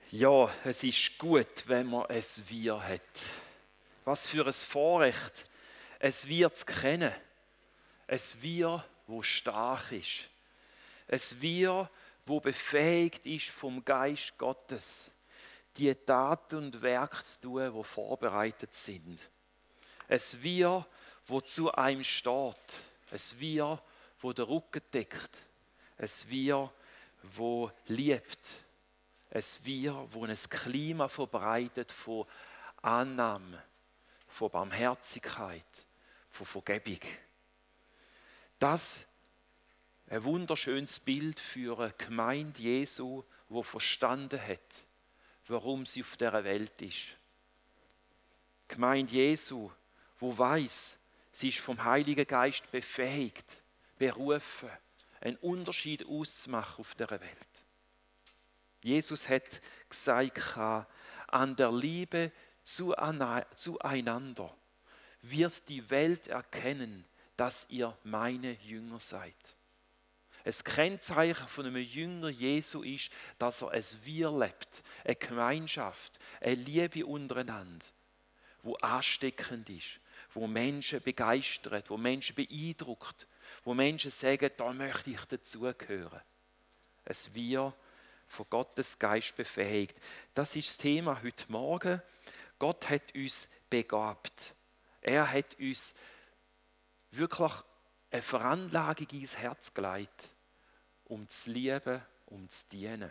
Ja, es ist gut, wenn man ein Wir hat. Was für ein Vorrecht, ein Wir zu kennen. Ein Wir, wo stark ist. Ein Wir, wo befähigt ist vom Geist Gottes, die Taten und Werke zu tun, die vorbereitet sind. Ein Wir, wo zu einem steht. Ein Wir, wo den Rücken deckt. Ein Wir, wo liebt. Ein Wir, wo ein Klima verbreitet von Annahme, von Barmherzigkeit, von Vergebung. Das ist ein wunderschönes Bild für eine Gemeinde Jesu, die verstanden hat, warum sie auf dieser Welt ist. Die Gemeinde Jesu, die weiss, sie ist vom Heiligen Geist befähigt, berufen, einen Unterschied auszumachen auf dieser Welt. Jesus hat gesagt, an der Liebe zueinander wird die Welt erkennen, dass ihr meine Jünger seid. Ein Kennzeichen von einem Jünger Jesu ist, dass er ein Wir lebt, eine Gemeinschaft, eine Liebe untereinander, wo ansteckend ist, wo Menschen begeistert, wo Menschen beeindruckt, wo Menschen sagen, da möchte ich dazugehören. Ein Wir von Gottes Geist befähigt. Das ist das Thema heute Morgen. Gott hat uns begabt. Er hat uns wirklich eine Veranlagung ins Herz gelegt, um zu lieben, um zu dienen.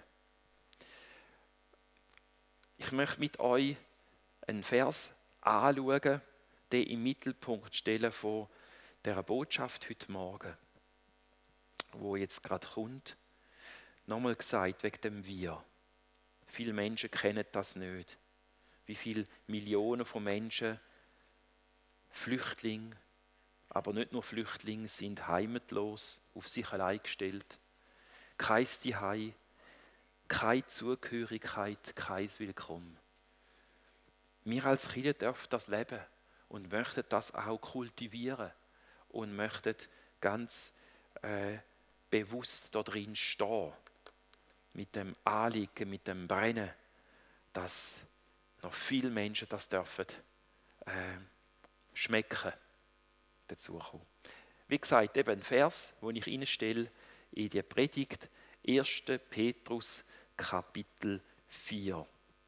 Ich möchte mit euch einen Vers anschauen, den im Mittelpunkt stellen von dieser Botschaft heute Morgen, wo jetzt gerade kommt. Nochmal gesagt, wegen dem Wir. Viele Menschen kennen das nicht. Wie viele Millionen von Menschen, Flüchtlinge, aber nicht nur Flüchtlinge, sind heimatlos, auf sich allein gestellt. Kein Zuhause, keine Zugehörigkeit, kein Willkommen. Wir als Kirche dürfen das leben und möchten das auch kultivieren und möchten ganz bewusst da drin stehen. Mit dem Anliegen, mit dem Brennen, dass noch viele Menschen das dürfen schmecken, dazukommen. Wie gesagt, eben ein Vers, den ich reinstelle in die Predigt, 1. Petrus, Kapitel 4.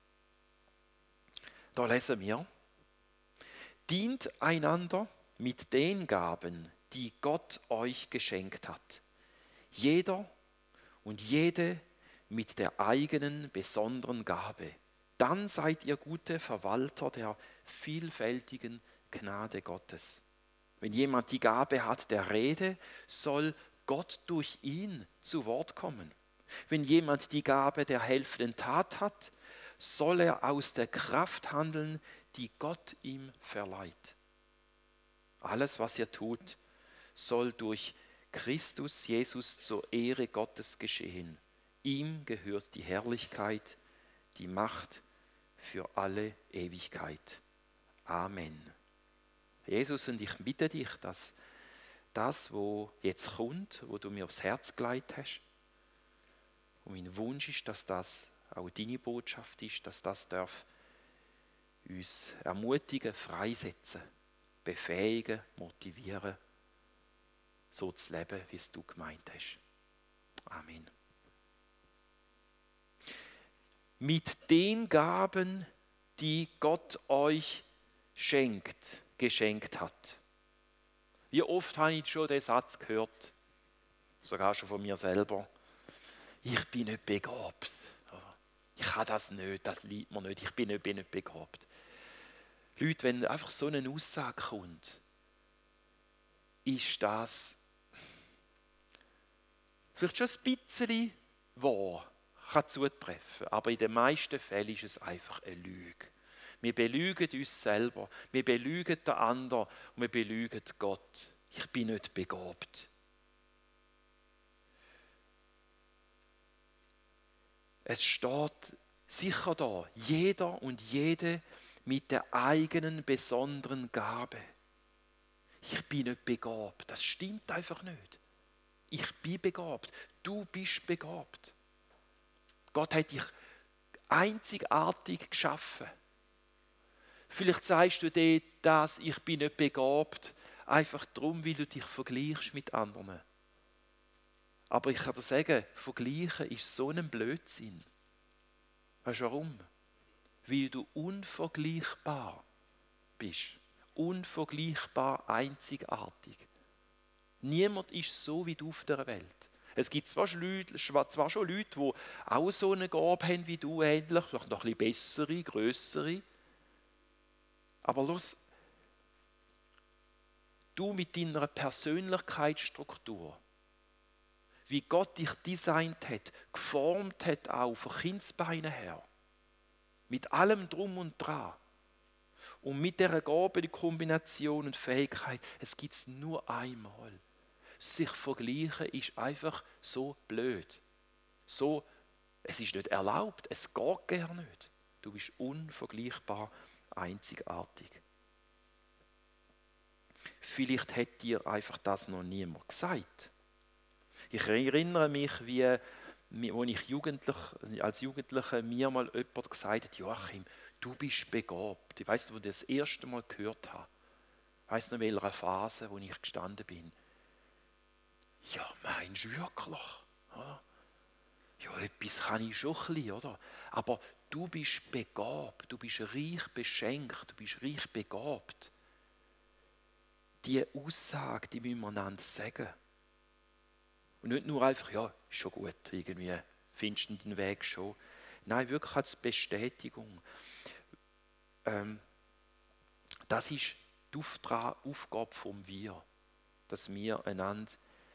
Da lesen wir: Dient einander mit den Gaben, die Gott euch geschenkt hat. Jeder und jede mit der eigenen besonderen Gabe. Dann seid ihr gute Verwalter der vielfältigen Gnade Gottes. Wenn jemand die Gabe hat der Rede, soll Gott durch ihn zu Wort kommen. Wenn jemand die Gabe der helfenden Tat hat, soll er aus der Kraft handeln, die Gott ihm verleiht. Alles, was ihr tut, soll durch Christus Jesus zur Ehre Gottes geschehen. Ihm gehört die Herrlichkeit, die Macht für alle Ewigkeit. Amen. Jesus, und ich bitte dich, dass das, was jetzt kommt, wo du mir aufs Herz gelegt hast, und mein Wunsch ist, dass das auch deine Botschaft ist, dass das darf uns ermutigen, freisetzen, befähigen, motivieren, so zu leben, wie es du gemeint hast. Amen. Mit den Gaben, die Gott euch geschenkt hat. Wie oft habe ich schon den Satz gehört, sogar schon von mir selber: Ich bin nicht begabt. Ich kann das nicht, das liegt mir nicht, ich bin nicht begabt. Leute, wenn einfach so eine Aussage kommt, ist das vielleicht schon ein bisschen wahr, kann zutreffen, aber in den meisten Fällen ist es einfach eine Lüge. Wir belügen uns selber, wir belügen den anderen und wir belügen Gott. Ich bin nicht begabt. Es steht sicher da, jeder und jede mit der eigenen besonderen Gabe. Ich bin nicht begabt, das stimmt einfach nicht. Ich bin begabt, du bist begabt. Gott hat dich einzigartig geschaffen. Vielleicht sagst du dir, dass ich bin nicht begabt, einfach darum, weil du dich vergleichst mit anderen. Aber ich kann dir sagen, vergleichen ist so ein Blödsinn. Weißt du warum? Weil du unvergleichbar bist. Unvergleichbar einzigartig. Niemand ist so wie du auf der Welt. Es gibt zwar schon Leute, die auch so eine Gabe haben wie du, ähnlich, vielleicht noch ein bisschen bessere, grössere. Aber los, du mit deiner Persönlichkeitsstruktur, wie Gott dich designt hat, geformt hat auch von Kindsbeinen her, mit allem Drum und Dran. Und mit dieser Gabe, die Kombination und Fähigkeit, es gibt es nur einmal. Sich vergleichen ist einfach so blöd. So, es ist nicht erlaubt, es geht gar nicht. Du bist unvergleichbar einzigartig. Vielleicht hat dir einfach das noch niemand gesagt. Ich erinnere mich, wie als Jugendlicher mir mal jemand gesagt hat, Joachim, du bist begabt. Ich weiss, wo ich das erste Mal gehört habe. Ich weiss noch, in welcher Phase, wo ich gestanden bin. Ja, meinst du wirklich? Ja, etwas kann ich schon ein bisschen, oder? Aber du bist begabt, du bist reich beschenkt, du bist reich begabt. Diese Aussage, die müssen wir einander sagen. Und nicht nur einfach, ja, ist schon gut, irgendwie findest du den Weg schon. Nein, wirklich als Bestätigung. Das ist die Aufgabe vom Wir, dass wir einander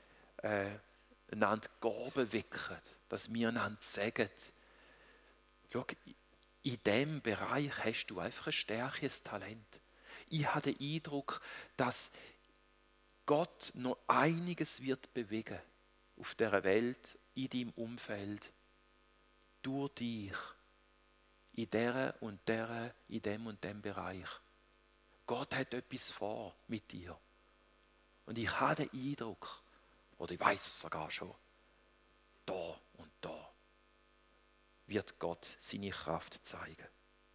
Gaben wecken, dass wir einander sagen, schau, in diesem Bereich hast du einfach ein stärkeres Talent. Ich habe den Eindruck, dass Gott noch einiges wird bewegen auf dieser Welt, in deinem Umfeld, durch dich, in dieser und dieser, in dem und dem Bereich. Gott hat etwas vor mit dir. Und ich habe den Eindruck, oder ich weiß es sogar schon, da und da wird Gott seine Kraft zeigen.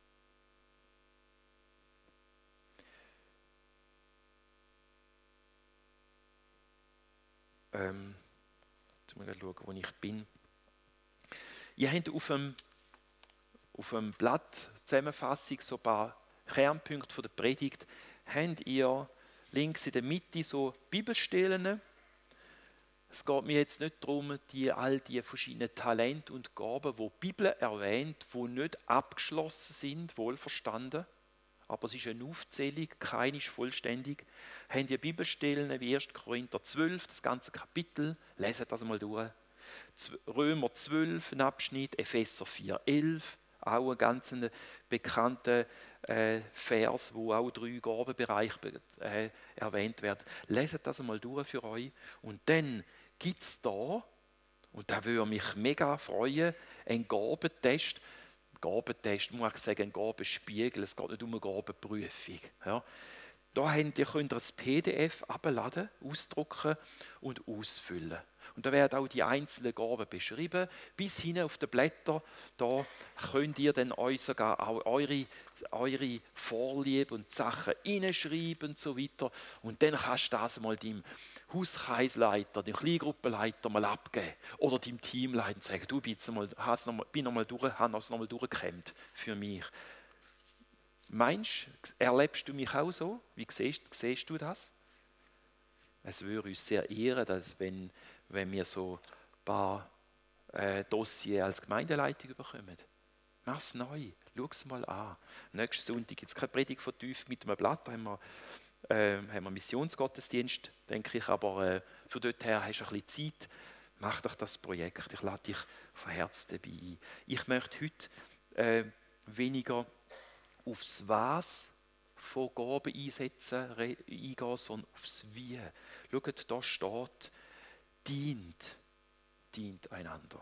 Jetzt muss ich schauen, wo ich bin. Ihr habt auf dem Blatt Zusammenfassung so ein paar Kernpunkte von der Predigt. Habt ihr links in der Mitte so Bibelstellen. Es geht mir jetzt nicht darum, all die verschiedenen Talente und Gaben, die die Bibel erwähnt, die nicht abgeschlossen sind, wohlverstanden. Aber es ist eine Aufzählung, keine ist vollständig. Habt ihr Bibelstellen wie 1. Korinther 12, das ganze Kapitel, leset das mal durch. Römer 12, ein Abschnitt, Epheser 4, 11, auch ein ganz bekannter Vers, wo auch 3 Gabenbereiche erwähnt werden. Leset das mal durch für euch. Und dann gibt es da, und da würde mich mega freuen, einen Gabentest, muss ich sagen, ein Gabenspiegel, es geht nicht um eine Gabenprüfung. Ja. Da könnt ihr ein PDF abladen, ausdrucken und ausfüllen. Und da werden auch die einzelnen Gaben beschrieben. Bis hin auf den Blättern, da könnt ihr dann euch sogar auch eure Vorlieben und Sachen hineinschreiben und so weiter. Und dann kannst du das mal deinem Hauskreisleiter, dem Kleingruppenleiter mal abgeben. Oder deinem Teamleiter und sagen, du bin noch mal durch, habe das noch mal durchgekämmt für mich. Meinst du, erlebst du mich auch so? Wie siehst du das? Es würde uns sehr ehren, dass wenn wir so ein paar Dossiers als Gemeindeleitung bekommen. Mach es neu, schau es mal an. Nächsten Sonntag gibt es keine Predigt vertieft mit einem Blatt, da haben wir Missionsgottesdienst, denke ich, aber für dort her hast du ein bisschen Zeit, mach doch das Projekt, ich lade dich von Herzen dabei ein. Ich möchte heute weniger aufs Was von Gaben eingehen, sondern aufs Wie. Schaut, da steht, dient einander.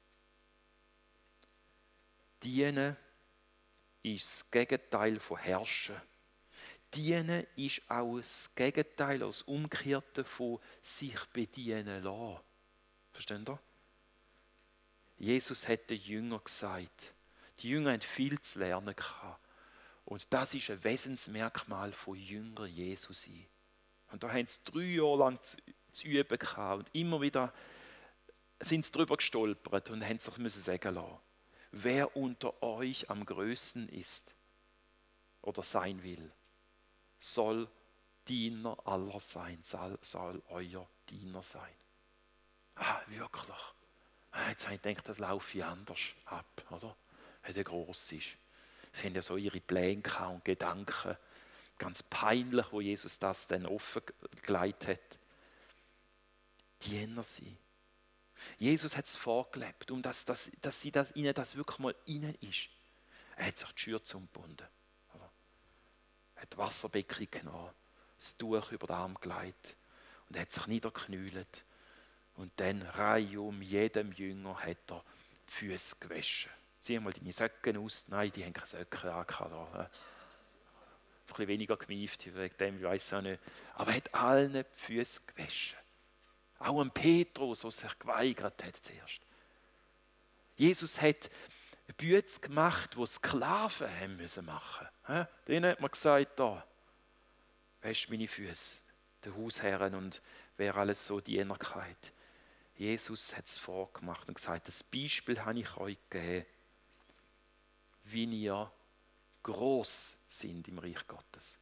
Dienen ist das Gegenteil von herrschen. Dienen ist auch das Gegenteil, das Umgekehrte von sich bedienen lassen. Versteht ihr? Jesus hat den Jüngern gesagt, Die Jünger hatten viel zu lernen gehabt. Und das ist ein Wesensmerkmal von Jünger Jesu sein. Und da haben sie 3 Jahre lang zu üben gehabt. Und immer wieder sind sie drüber gestolpert und haben sich müssen sagen lassen, wer unter euch am größten ist oder sein will, soll Diener aller sein, soll euer Diener sein. Wirklich. Jetzt habe ich gedacht, das laufe ich anders ab, oder? Wenn der gross ist. Sie haben ja so ihre Pläne und Gedanken. Ganz peinlich, wo Jesus das dann offengelegt hat. Diener sein. Jesus hat es vorgelebt, dass ihnen das wirklich mal innen ist. Er hat sich die Schürze umgebunden. Er hat Wasserbecken genommen, das Tuch über den Arm gelegt und er hat sich niedergeknüllt. Und dann reihum jedem Jünger hat er die Füße gewaschen. Zieh mal deine Socken aus. Nein, die haben keine Socken an. Ein bisschen weniger gemieft, wegen dem, ich weiss auch nicht. Aber er hat allen die Füße gewaschen. Auch an Petrus, der sich geweigert hat zuerst. Jesus hat Büts gemacht, die Sklaven haben müssen machen. Denen hat man gesagt, da, wäsch meine Füße, den Hausherren und wer alles so Diener hatte. Jesus hat es vorgemacht und gesagt, das Beispiel habe ich euch gegeben, wie ihr gross sind im Reich Gottes.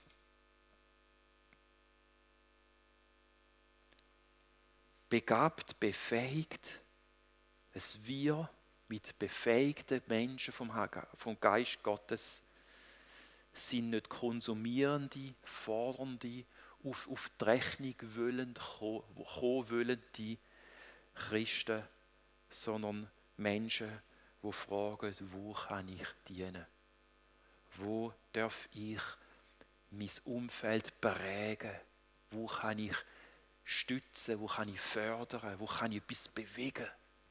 Begabt, befähigt, es wir mit befähigten Menschen vom Geist Gottes sind nicht konsumierende, fordernde, auf die Rechnung kommen wollende Christen, sondern Menschen, die fragen, wo kann ich dienen? Wo darf ich mein Umfeld prägen? Wo kann ich stützen? Wo kann ich fördern? Wo kann ich etwas bewegen?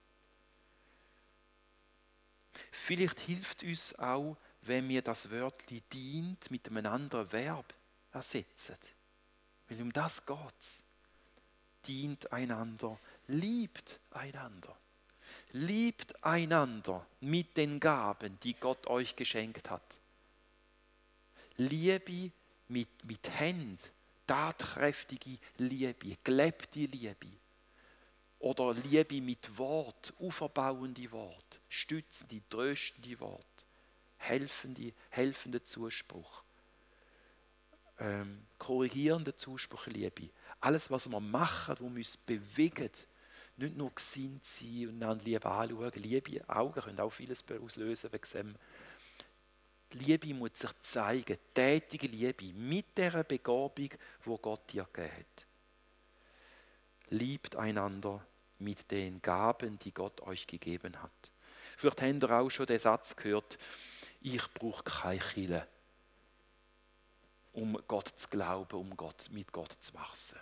Vielleicht hilft uns auch, wenn wir das Wörtchen dient mit einem anderen Verb ersetzen. Weil um das geht es. Dient einander, liebt einander. Liebt einander mit den Gaben, die Gott euch geschenkt hat. Liebe mit Händen, tatkräftige Liebe, gelebte Liebe. Oder Liebe mit Wort, auferbauende Wort, stützende, tröstende Wort, helfende Zuspruch, korrigierende Zuspruch, Liebe. Alles, was wir machen, was uns bewegt, nicht nur gesinnt sein und dann Liebe anschauen. Liebe Augen können auch vieles auslösen wegen dem. Liebe muss sich zeigen, tätige Liebe mit dieser Begabung, die Gott dir gegeben hat. Liebt einander mit den Gaben, die Gott euch gegeben hat. Vielleicht habt ihr auch schon den Satz gehört, ich brauche keine Kirche, um Gott zu glauben, mit Gott zu wachsen.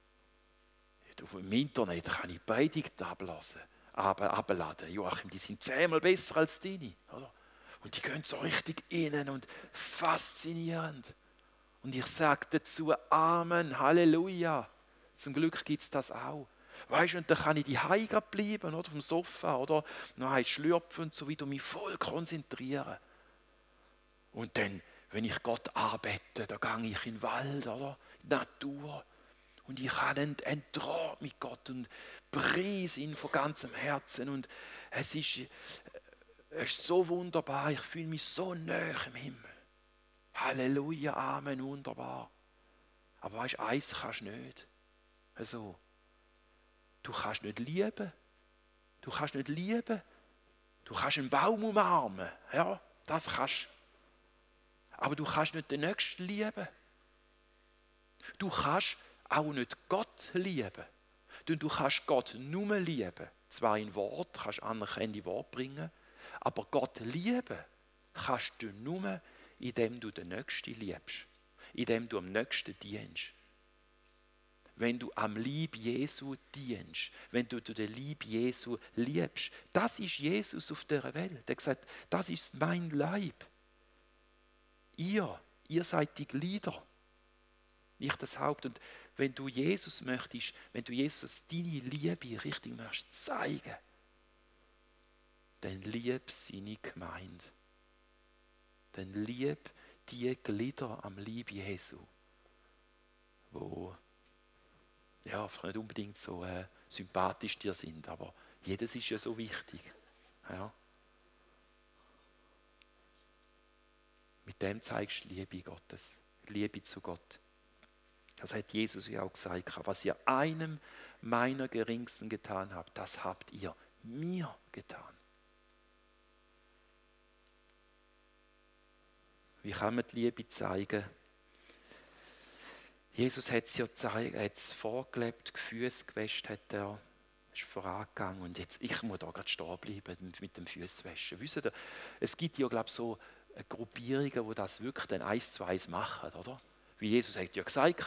Im Internet kann ich Predigten abladen. Joachim, die sind 10-mal besser als deine. Oder? Und die gehen so richtig innen und faszinierend. Und ich sage dazu Amen, Halleluja. Zum Glück gibt es das auch. Weißt du, und dann kann ich die Hause bleiben, oder, auf dem Sofa, oder noch schlürfen und so weiter, und mich voll konzentrieren. Und dann, wenn ich Gott anbete, da gehe ich in den Wald, oder, in die Natur. Und ich habe einen Draht mit Gott und preise ihn von ganzem Herzen. Und es ist so wunderbar, ich fühle mich so nahe im Himmel. Halleluja, Amen, wunderbar. Aber weißt du, eins kannst du nicht. Also, du kannst nicht lieben. Du kannst nicht lieben. Du kannst einen Baum umarmen. Ja, das kannst du. Aber du kannst nicht den Nächsten lieben. Du kannst auch nicht Gott lieben. Denn du kannst Gott nur lieben. Zwar in Wort, kannst anerkennende Wort bringen, aber Gott lieben kannst du nur, indem du den Nächsten liebst. Indem du am Nächsten dienst. Wenn du am Lieb Jesu dienst, wenn du den Lieb Jesu liebst, das ist Jesus auf dieser Welt. Er hat gesagt, das ist mein Leib. Ihr seid die Glieder, nicht das Haupt. Und wenn du Jesus möchtest, wenn du Jesus deine Liebe richtig möchtest zeigen, dann lieb seine Gemeinde. Dann lieb die Glieder am Leib Jesu, wo ja, vielleicht nicht unbedingt so sympathisch dir sind, aber jedes ist ja so wichtig. Ja. Mit dem zeigst du Liebe Gottes, Liebe zu Gott. Das hat Jesus ja auch gesagt, was ihr einem meiner Geringsten getan habt, das habt ihr mir getan. Wie kann man die Liebe zeigen? Jesus hat es ja vorgelebt, die Füße gewäscht hat er, ist vorangegangen und jetzt, ich muss da gerade stehen bleiben mit dem Füßwaschen. Wisst ihr, es gibt ja, glaube ich, so Gruppierungen, die das wirklich dann 1 zu 1 machen, oder? Wie Jesus hat ja gesagt,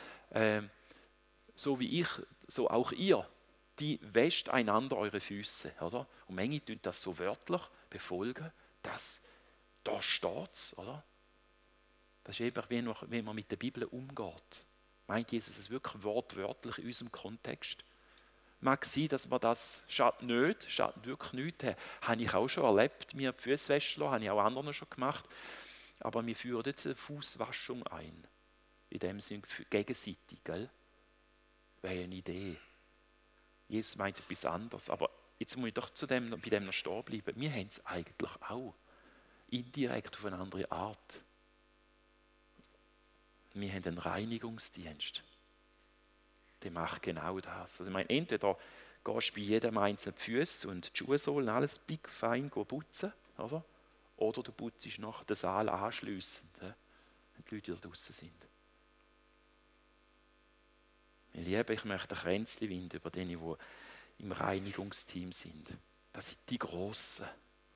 so wie ich, so auch ihr, die wäscht einander eure Füße, oder? Und manche tun das so wörtlich befolgen, dass da steht es, oder? Das ist eben, wie man mit der Bibel umgeht. Meint Jesus es wirklich wortwörtlich in unserem Kontext? Mag sein, dass man das schadet wirklich nichts. Habe ich auch schon erlebt, mir die Füße waschen lassen, habe ich auch anderen schon gemacht. Aber wir führen jetzt eine Fußwaschung ein. In dem Sinne gegenseitig, gell? Wäre eine Idee. Jesus meint etwas anderes. Aber jetzt muss ich doch bei dem noch stehen bleiben. Wir haben es eigentlich auch. Indirekt auf eine andere Art. Wir haben einen Reinigungsdienst. Der macht genau das. Also ich meine, entweder gehst du bei jedem einzelnen die Füße und die Schuhsohlen alles big fein putzen, oder du putzt noch den Saal anschliessend, wenn die Leute da draußen sind. Ich möchte ein Kränzchen winden über denen, die im Reinigungsteam sind. Das sind die Grossen.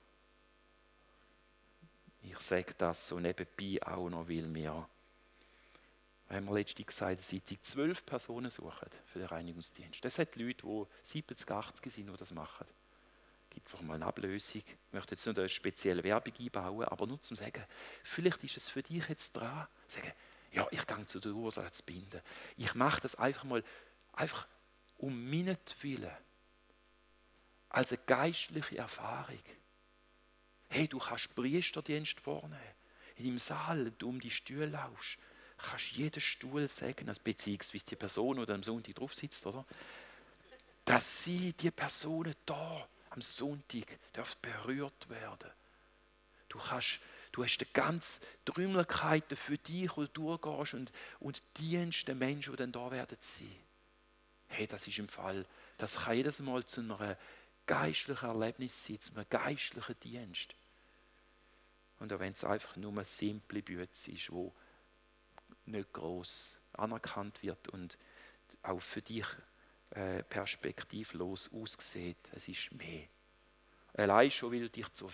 Ich sage das so nebenbei auch noch, weil wir haben wir letztens gesagt, dass sie 12 Personen suchen für den Reinigungsdienst. Das sind Leute, die 70, 80 sind, die das machen. Es gibt einfach mal eine Ablösung. Ich möchte jetzt nicht eine spezielle Werbung einbauen, aber nur zum sagen, vielleicht ist es für dich jetzt dran, sagen, ja, ich gehe zu der Ursula zu binden. Ich mache das einfach mal, einfach um meinetwillen, als eine geistliche Erfahrung. Hey, du kannst Priesterdienst vornehmen. In deinem Saal, wenn du um die Stühle laufst, kannst jeden Stuhl segnen, beziehungsweise die Person, die am Sonntag drauf sitzt, oder? Dass die Personen da am Sonntag berührt werden. Du hast die ganze Träumlichkeiten für dich, wo du durchgehst und dienst den Menschen, die dann da werden sein. Hey, das ist im Fall, das kann jedes Mal zu einem geistlichen Erlebnis sein, zu einem geistlichen Dienst. Und auch wenn es einfach nur eine simple Bühne ist, wo nicht gross anerkannt wird und auch für dich perspektivlos aussieht, es ist mehr. Allein schon, weil du dich zur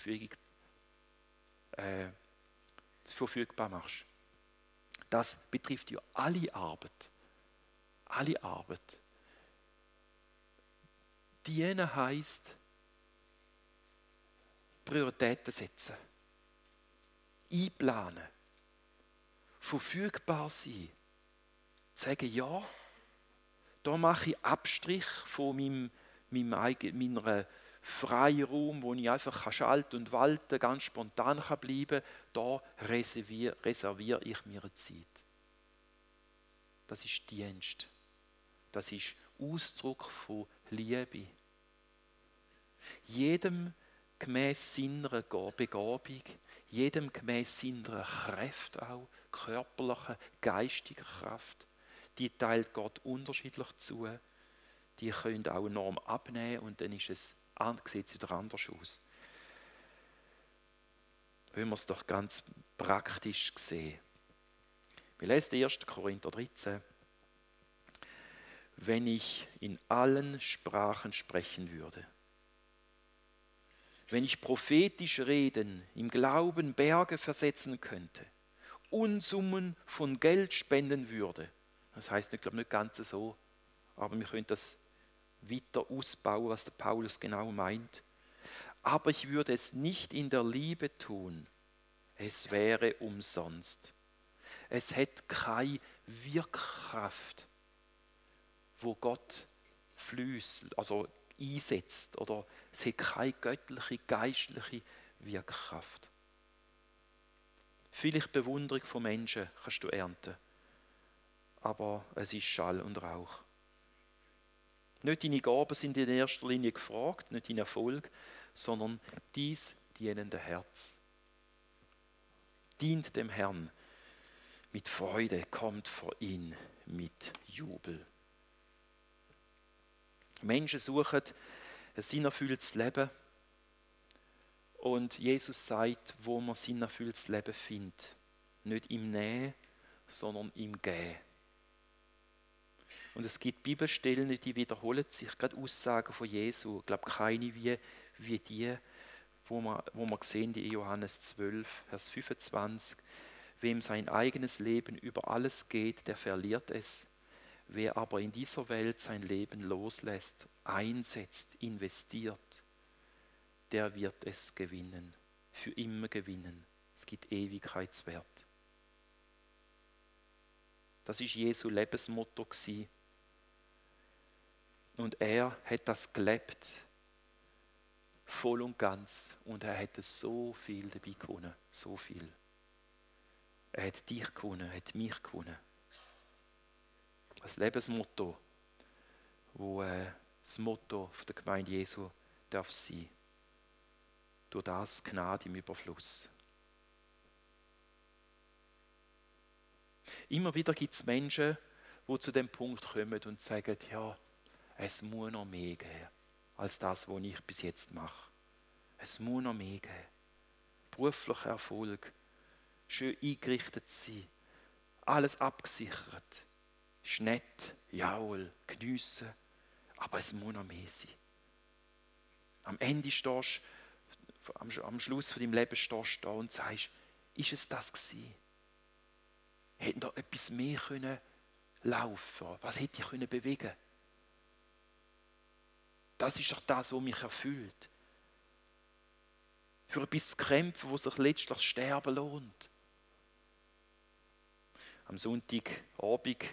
verfügbar machst. Das betrifft ja alle Arbeit. Alle Arbeit. Dienen heisst, Prioritäten setzen, einplanen, verfügbar sein, sagen, ja, da mache ich Abstrich von meiner Freiraum, wo ich einfach schalten und walten, ganz spontan bleiben kann, da reserviere ich mir eine Zeit. Das ist Dienst. Das ist Ausdruck von Liebe. Jedem gemäß seiner Begabung, jedem gemäß seiner Kraft auch, körperlicher, geistiger Kraft, die teilt Gott unterschiedlich zu. Die können auch enorm abnehmen und dann sieht es wieder anders aus. Wenn wir es doch ganz praktisch sehen. Wir lesen 1. Korinther 13. Wenn ich in allen Sprachen sprechen würde, wenn ich prophetisch reden, im Glauben Berge versetzen könnte, Unsummen von Geld spenden würde, das heißt, ich glaube nicht ganz so, aber wir können das weiter ausbauen, was der Paulus genau meint. Aber ich würde es nicht in der Liebe tun, es wäre umsonst. Es hat keine Wirkkraft, wo Gott fließt, also einsetzt oder es hat keine göttliche, geistliche Wirkkraft. Vielleicht Bewunderung von Menschen kannst du ernten, aber es ist Schall und Rauch. Nicht deine Gaben sind in erster Linie gefragt, nicht dein Erfolg, sondern dies dienende Herz. Dient dem Herrn mit Freude, kommt vor ihn mit Jubel. Menschen suchen ein sinnerfülltes Leben und Jesus sagt, wo man sinnerfülltes Leben findet. Nicht im Nehmen, sondern im Geben. Und es gibt Bibelstellen, die wiederholen sich, gerade Aussagen von Jesu. Ich glaube, keine wie die, wo wir sehen, die in Johannes 12, Vers 25. Wem sein eigenes Leben über alles geht, der verliert es. Wer aber in dieser Welt sein Leben loslässt, einsetzt, investiert, der wird es gewinnen, für immer gewinnen. Es gibt Ewigkeitswert. Das ist Jesu Lebensmotto gewesen. Und er hat das gelebt, voll und ganz. Und er hat so viel dabei gewonnen, so viel. Er hat dich gewonnen, er hat mich gewonnen. Das Lebensmotto, wo das Motto der Gemeinde Jesu darf sein. Durch das Gnade im Überfluss. Immer wieder gibt es Menschen, die zu dem Punkt kommen und sagen, ja, es muss noch mehr geben, als das, was ich bis jetzt mache. Es muss noch mehr geben. Beruflicher Erfolg, schön eingerichtet sein, alles abgesichert. Ist nett, jawohl, geniessen, aber es muss noch mehr sein. Am Ende stehst du, am Schluss von deinem Leben stehst du da und sagst, ist es das gewesen? Hätten da etwas mehr können laufen? Was hätte ich können bewegen? Das ist doch das, was mich erfüllt. Für etwas zu kämpfen, wo sich letztlich Sterben lohnt. Am Sonntagabend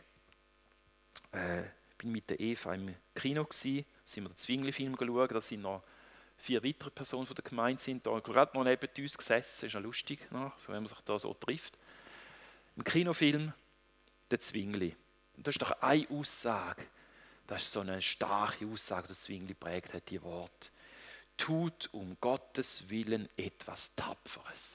bin mit der Eva im Kino gsi, sind wir den Zwingli-Film geschaut. Da sind noch 4 weitere Personen von der Gemeinde sind da gerade noch neben uns gesessen. Das ist ja lustig, ne? So, wenn man sich da so trifft. Im Kinofilm der Zwingli. Und das ist doch eine Aussage. Das ist so eine starke Aussage, die Zwingli prägt hat, die Wort. Tut um Gottes Willen etwas Tapferes.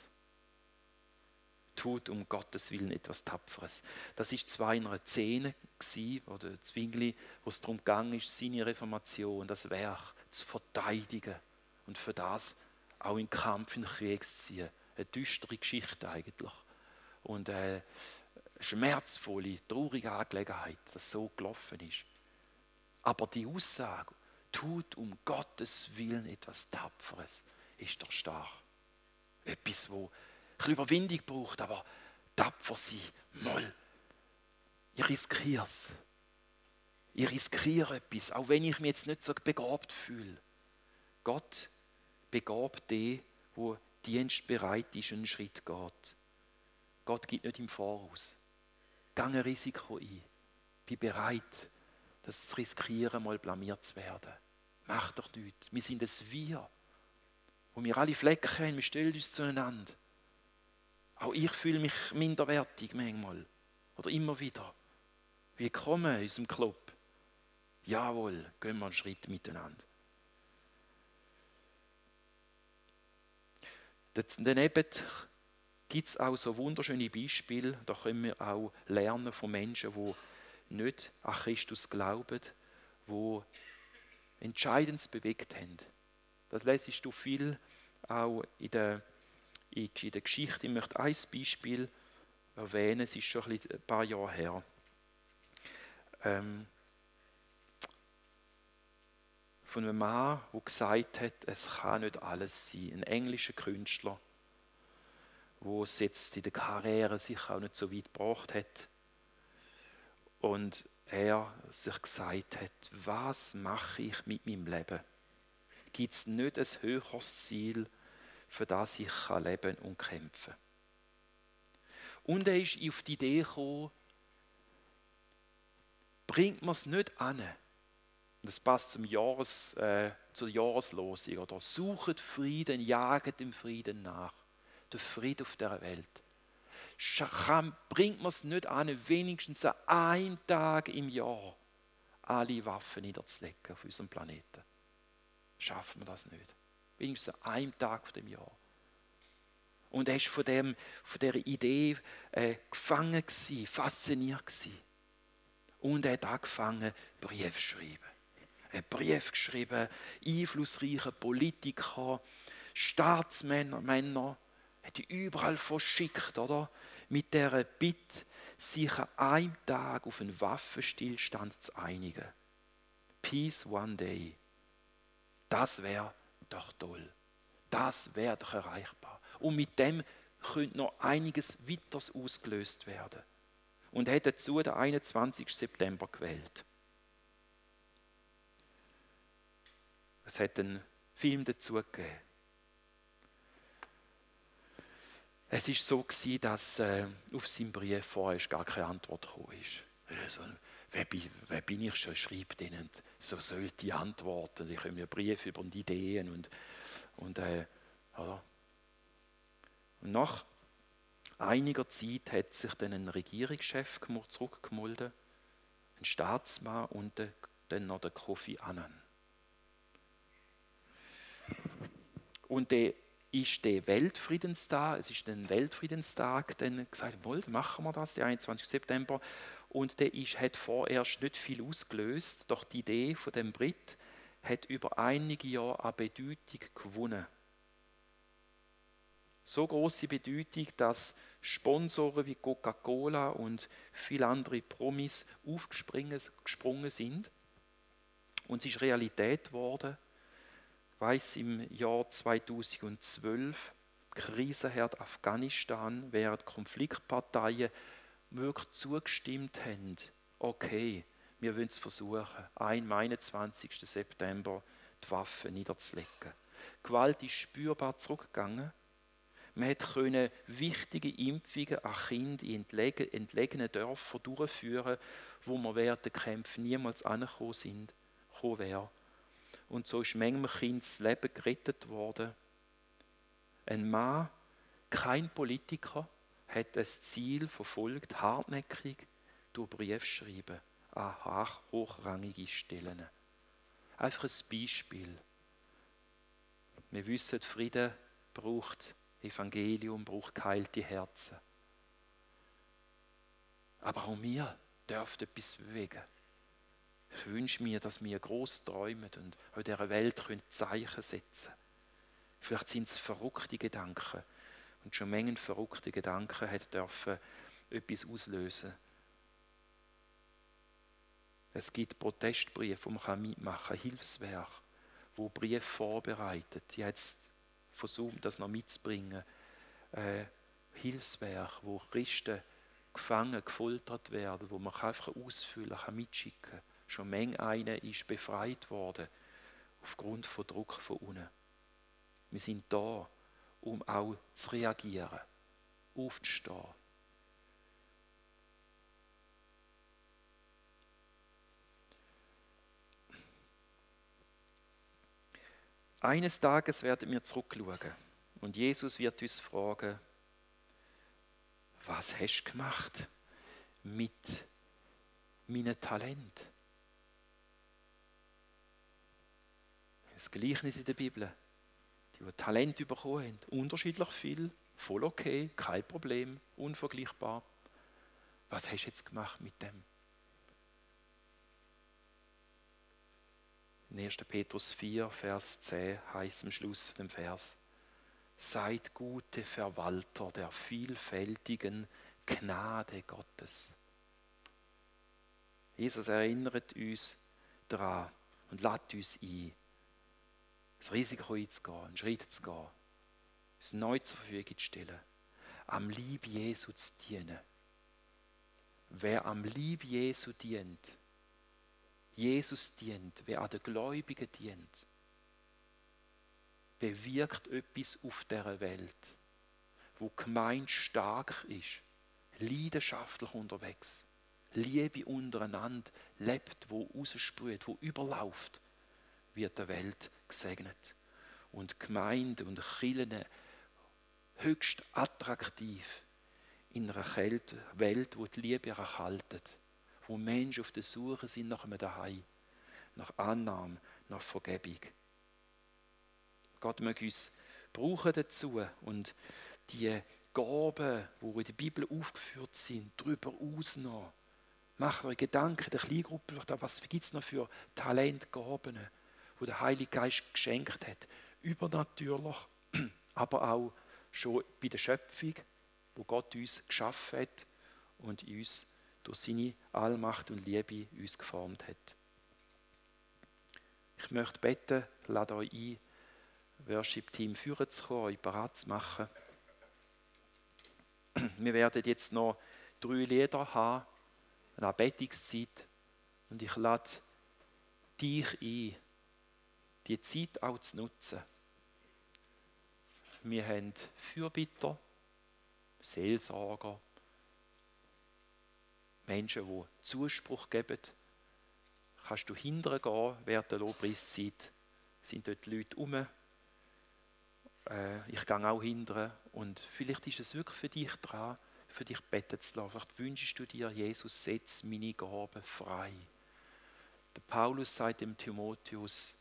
Tut um Gottes Willen etwas Tapferes. Das ist zwar in einer Szene gewesen, wo der Zwingli, wo es darum ging, ist, seine Reformation, das Werk zu verteidigen und für das auch in Kampf, in den Krieg zu ziehen. Eine düstere Geschichte eigentlich. Und eine schmerzvolle, traurige Angelegenheit, dass so gelaufen ist. Aber die Aussage, tut um Gottes Willen etwas Tapferes, ist doch stark. Etwas, wo ein bisschen Überwindung braucht, aber tapfer sein, mal. Ich riskiere es. Ich riskiere etwas, auch wenn ich mich jetzt nicht so begabt fühle. Gott begabt den, der dienstbereit ist und einen Schritt geht. Gott gibt nicht im Voraus. Geh ein Risiko ein. Bin bereit, das zu riskieren, mal blamiert zu werden. Mach doch nichts. Wir sind ein Wir, wo wir alle Flecken haben. Wir stellen uns zueinander. Auch ich fühle mich minderwertig manchmal. Oder immer wieder. Willkommen in unserem Club. Jawohl, gehen wir einen Schritt miteinander. Daneben gibt es auch so wunderschöne Beispiele. Da können wir auch lernen von Menschen, die nicht an Christus glauben, die Entscheidendes bewegt haben. Das lesest du viel auch in der Geschichte. Ich möchte ein Beispiel erwähnen, es ist schon ein paar Jahre her. Von einem Mann, der gesagt hat, es kann nicht alles sein. Ein englischer Künstler, der es jetzt in der Karriere sicher auch nicht so weit gebracht hat. Und er sich gesagt hat, was mache ich mit meinem Leben? Gibt es nicht ein höheres Ziel, für das ich leben und kämpfen kann? Und er ist auf die Idee gekommen, bringt man es nicht an, das passt zur Jahreslosung. Oder suchet Frieden, jaget dem Frieden nach. Der Friede auf dieser Welt. Bringt man es nicht an, wenigstens an einem Tag im Jahr alle Waffen niederzulegen auf unserem Planeten? Schaffen wir das nicht? Wenigstens an einem Tag von dem Jahr. Und er war von dieser Idee gefangen gewesen, fasziniert gewesen. Und er hat angefangen, Briefe zu schreiben. Er hat Briefe geschrieben, einflussreiche Politiker, Staatsmänner, hat die überall verschickt, oder? Mit dieser Bitte, sich an einem Tag auf einen Waffenstillstand zu einigen. Peace one day. Das wäre doch toll. Das wäre doch erreichbar. Und mit dem könnte noch einiges weiteres ausgelöst werden. Und er hat dazu den 21. September gewählt. Es hat einen Film dazu gegeben. Es war so, dass auf seinem Brief vorher gar keine Antwort gekommen ist. Also, wer bin ich schon, schreibt ihnen, so sollte ich antworten. Ich habe mir Briefe über die Ideen oder? Und nach einiger Zeit hat sich dann ein Regierungschef zurückgemeldet, ein Staatsmann und dann noch der Kofi Annan. Und es ist der Weltfriedenstag, dann gesagt, machen wir das, der 21. September. Und der hat vorerst nicht viel ausgelöst, doch die Idee von dem Brit hat über einige Jahre an Bedeutung gewonnen. So große Bedeutung, dass Sponsoren wie Coca-Cola und viele andere Promis aufgesprungen sind. Und es ist Realität geworden. Ich weiss, im Jahr 2012, Krisenherd Afghanistan, während Konfliktparteien wirklich zugestimmt haben, okay, wir wollen es versuchen, am 21. September die Waffen niederzulegen. Die Gewalt ist spürbar zurückgegangen. Man konnte wichtige Impfungen an Kinder in entlegenen Dörfern durchführen, wo man während der Kämpfe niemals angekommen wäre. Und so ist manchem Kind das Leben gerettet worden. Ein Mann, kein Politiker, hat das Ziel verfolgt, hartnäckig durch Briefe schreiben an hochrangige Stellen. Einfach ein Beispiel. Wir wissen, Frieden braucht Evangelium, braucht geheilte Herzen. Aber auch wir dürfen etwas bewegen. Ich wünsche mir, dass wir gross träumen und in dieser Welt Zeichen setzen können. Vielleicht sind es verrückte Gedanken. Und schon Mengen verrückte Gedanken dürfen etwas auslösen. Es gibt Protestbriefe, wo man mitmachen kann, Hilfswerk, wo Briefe vorbereitet. Ich habe jetzt versucht, das noch mitzubringen. Hilfswerk, wo Christen gefangen, gefoltert werden, wo man einfach ausfüllen kann, mitschicken kann. Schon Menge einer ist befreit worden, aufgrund von Druck von unten. Wir sind da, um auch zu reagieren, aufzustehen. Eines Tages werden wir zurückschauen und Jesus wird uns fragen, was hast du gemacht mit meinem Talent? Das Gleichnis in der Bibel, die Talent bekommen haben, unterschiedlich viel, voll okay, kein Problem, unvergleichbar. Was hast du jetzt gemacht mit dem? In 1. Petrus 4, Vers 10 heißt am Schluss dem Vers: Seid gute Verwalter der vielfältigen Gnade Gottes. Jesus erinnert uns daran und lädt uns ein, das Risiko einzugehen, einen Schritt zu gehen, es neu zur Verfügung zu stellen, am Lieb Jesu zu dienen. Wer am Lieb Jesu dient, Jesus dient, wer an den Gläubigen dient, bewirkt etwas auf dieser Welt, wo die Gemeinde stark ist, leidenschaftlich unterwegs, Liebe untereinander lebt, wo raussprüht, wo überläuft, wird der Welt gesegnet. Und Gemeinden und Kirchen höchst attraktiv in einer Welt, wo die Liebe erkaltet, wo Menschen auf der Suche sind nach einem Daheim, nach Annahme, nach Vergebung. Gott möge uns brauchen dazu und die Gaben, die in der Bibel aufgeführt sind, darüber ausnehmen. Macht euch Gedanken, der Kleingruppe, was gibt es noch für Talentgaben, die der Heilige Geist geschenkt hat. Übernatürlich, aber auch schon bei der Schöpfung, wo Gott uns geschaffen hat und uns durch seine Allmacht und Liebe uns geformt hat. Ich möchte beten, lade euch ein, Worship-Team führen zu kommen, euch bereit zu machen. Wir werden jetzt noch 3 Lieder haben, eine Anbetungszeit. Und ich lade dich ein, die Zeit auch zu nutzen. Wir haben Fürbitter, Seelsorger, Menschen, die Zuspruch geben. Kannst du hindern gehen während der Lobpreiszeit, sind dort Leute rum. Ich gehe auch hindern und vielleicht ist es wirklich für dich dran, für dich beten zu lassen. Vielleicht wünschst du dir, Jesus, setz meine Gaben frei. Der Paulus sagt dem Timotheus,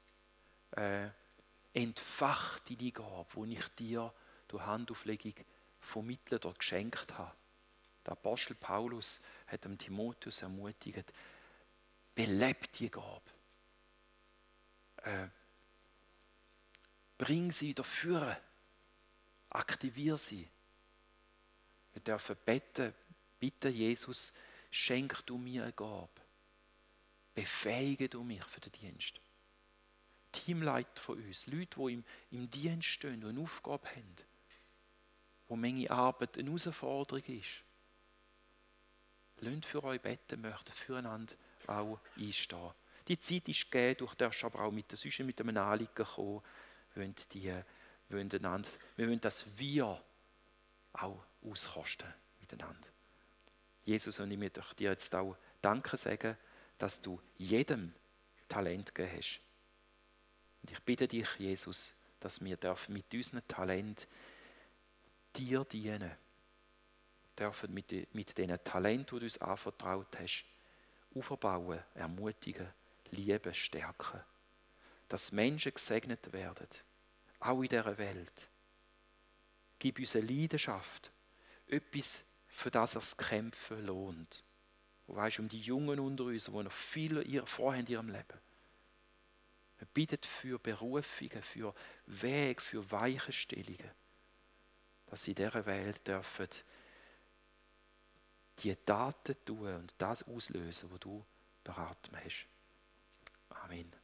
entfach deine Gabe, die ich dir durch Handauflegung vermittelt oder geschenkt habe. Der Apostel Paulus hat dem Timotheus ermutigt, beleb die Gabe. Bring sie wieder führen. Aktiviere sie. Wir dürfen beten, bitte Jesus, schenk du mir eine Gabe. Befähige du mich für den Dienst. Teamleiter von uns, Leute, die im Dienst stehen, die eine Aufgabe haben, wo Menge Arbeit eine Herausforderung ist. Lasst für euch beten, möchten füreinander auch einstehen. Die Zeit ist gegeben, durch das aber auch mit einem Anliegen kommen, wir wollen das Wir auch auskosten miteinander. Jesus, und ich möchte dir jetzt auch Danke sagen, dass du jedem Talent gegeben hast. Und ich bitte dich, Jesus, dass wir mit unserem Talent dir dienen dürfen, mit diesen Talenten, die du uns anvertraut hast, aufbauen, ermutigen, lieben, stärken. Dass Menschen gesegnet werden, auch in dieser Welt. Gib uns eine Leidenschaft, etwas, für das es kämpfen lohnt. Du weißt, um die Jungen unter uns, die noch viel vorhaben in ihrem Leben. Wir bitten für Berufungen, für Wege, für Weichenstellungen, dass sie in dieser Welt dürfen die Taten tun und das auslösen, was du beraten hast. Amen.